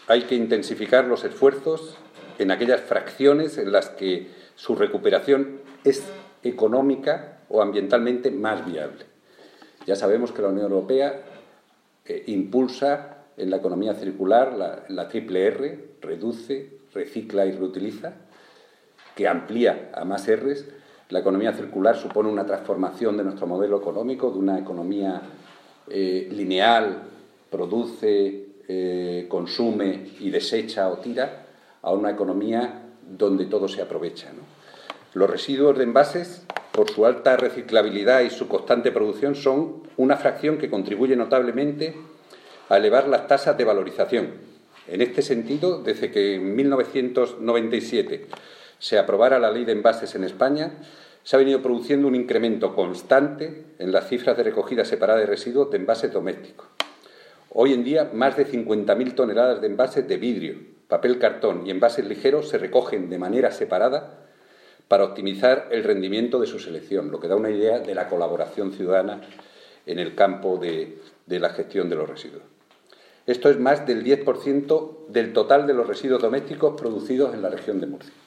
hay que intensificar los esfuerzos en aquellas fracciones en las que su recuperación es económica o ambientalmente más viable. Ya sabemos que la Unión Europea impulsa en la economía circular la triple R, reduce, recicla y reutiliza, que amplía a más Rs. La economía circular supone una transformación de nuestro modelo económico, de una economía lineal, produce, consume y desecha o tira, a una economía donde todo se aprovecha, ¿no? Los residuos de envases, por su alta reciclabilidad y su constante producción, son una fracción que contribuye notablemente a elevar las tasas de valorización. En este sentido, desde que en 1997 se aprobara la Ley de Envases en España, se ha venido produciendo un incremento constante en las cifras de recogida separada de residuos de envases domésticos. Hoy en día, más de 50.000 toneladas de envases de vidrio, papel cartón y envases ligeros se recogen de manera separada para optimizar el rendimiento de su selección, lo que da una idea de la colaboración ciudadana en el campo de la gestión de los residuos. Esto es más del 10% del total de los residuos domésticos producidos en la región de Murcia.